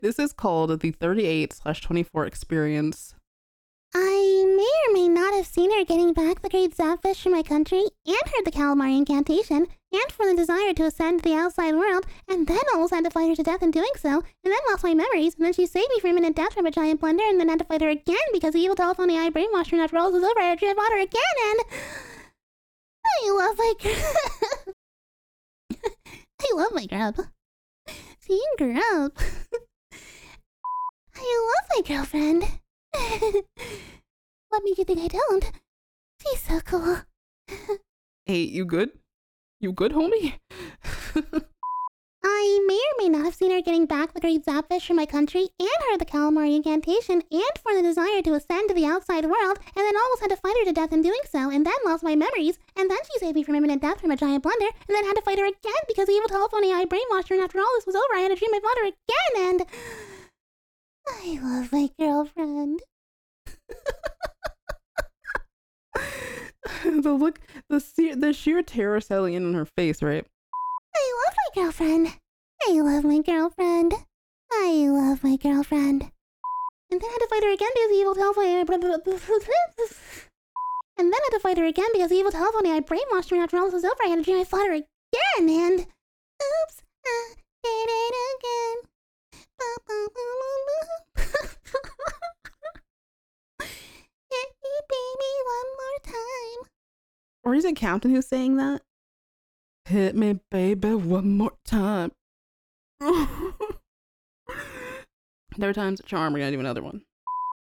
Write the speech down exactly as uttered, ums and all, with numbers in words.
This is called the thirty-eight slash twenty-four experience. I may or may not have seen her getting back the great zapfish from my country, and heard the calamari incantation, and for the desire to ascend to the outside world, and then almost had to fight her to death in doing so, and then lost my memories, and then she saved me from imminent death from a giant blender, and then had to fight her again because the evil telephony I brainwashed her and after all this was over, I had fought her again, and... I love my grub. I love my grub. Seeing grub. I love my girlfriend. What made you think I don't? She's so cool. Hey, you good? You good, homie? I may or may not have seen her getting back the great zapfish from my country, and heard the calamari incantation, and for the desire to ascend to the outside world, and then almost had to fight her to death in doing so, and then lost my memories, and then she saved me from imminent death from a giant blunder, and then had to fight her again because the evil telephony I brainwashed her, and after all this was over, I had to dream I fought her again, and... I love my girlfriend. The look, the, se the sheer terror settling in on her face, right? I love my girlfriend. I love my girlfriend. I love my girlfriend. And then I had to fight her again because the evil telephony. And then I had to fight her again because the evil telephony I brainwashed her, and after all this was over, I had to dream I fought her again, and oops, I did it again. Hit me, baby, one more time. Or is it Compton who's saying that? Hit me, baby, one more time. Third time's a charm. We're gonna do another one.